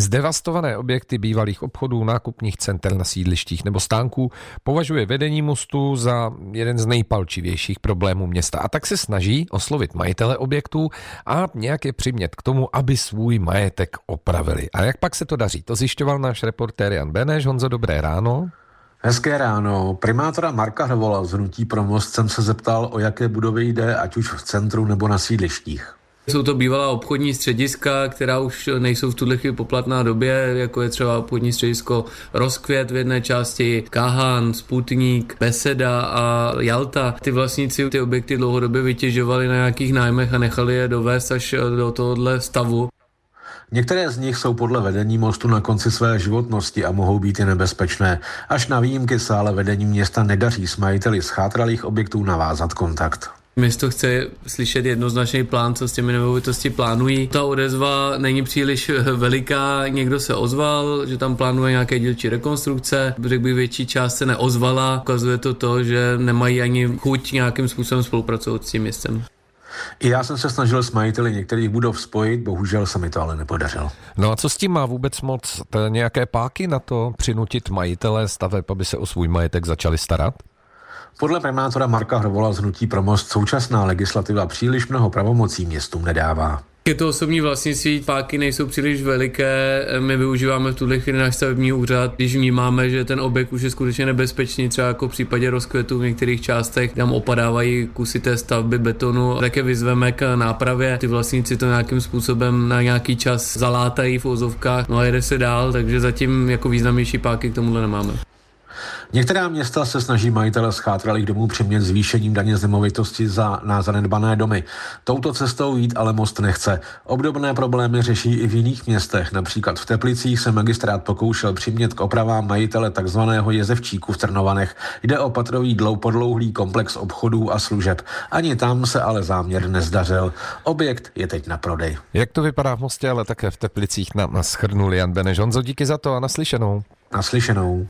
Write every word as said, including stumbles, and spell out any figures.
Zdevastované objekty bývalých obchodů, nákupních center na sídlištích nebo stánků považuje vedení Mostu za jeden z nejpalčivějších problémů města. A tak se snaží oslovit majitele objektů a nějak je přimět k tomu, aby svůj majetek opravili. A jak pak se to daří? To zjišťoval náš reportér Jan Beneš. Honzo, dobré ráno. Hezké ráno. Primátora Marka Hrvola z Hnutí pro Most jsem se zeptal, o jaké budovy jde, ať už v centru nebo na sídlištích. Jsou to bývalá obchodní střediska, která už nejsou v tuhle chvíli poplatná době, jako je třeba obchodní středisko Rozkvět v jedné části, Kahan, Sputník, Beseda a Jalta. Ty vlastníci ty objekty dlouhodobě vytěžovali na nějakých nájmech a nechali je dovést až do tohohle stavu. Některé z nich jsou podle vedení Mostu na konci své životnosti a mohou být i nebezpečné. Až na výjimky se ale vedení města nedaří s majiteli schátralých objektů navázat kontakt. Město chce slyšet jednoznačný plán, co s těmi nemovitosti plánují. Ta odezva není příliš veliká, někdo se ozval, že tam plánuje nějaké dílčí rekonstrukce, řekl bych, větší část se neozvala, ukazuje to to, že nemají ani chuť nějakým způsobem spolupracovat s tím městem. I já jsem se snažil s majiteli některých budov spojit, bohužel se mi to ale nepodařilo. No a co s tím má vůbec moc? To nějaké páky na to přinutit majitele staveb, aby se o svůj majetek začali starat? Podle primátora Marka Hrvola z Hnutí pro Most současná legislativa příliš mnoho pravomocí městům nedává. Je to osobní vlastnictví, páky nejsou příliš veliké, my využíváme v tuhle chvíli náš stavební úřad, když vnímáme, že ten objekt už je skutečně nebezpečný, třeba jako v případě Rozkvětu v některých částech, tam opadávají kusy té stavby betonu, také vyzveme k nápravě, ty vlastníci to nějakým způsobem na nějaký čas zalátají v ozovkách, no a jede se dál, takže zatím jako významnější páky k tomuhle nemáme. Některá města se snaží majitele schátralých domů přimět zvýšením daně z nemovitosti za na zanedbané domy. Touto cestou jít ale Most nechce. Obdobné problémy řeší i v jiných městech. Například v Teplicích se magistrát pokoušel přimět k opravám majitele takzvaného Jezevčíku v Trnovanech. Jde o patrový dloupodlouhlý komplex obchodů a služeb. Ani tam se ale záměr nezdařil. Objekt je teď na prodej. Jak to vypadá v Mostě, ale také v Teplicích nám nashrnul Jan Beneš. Honzo, díky za to a naslyšenou. Naslyšenou.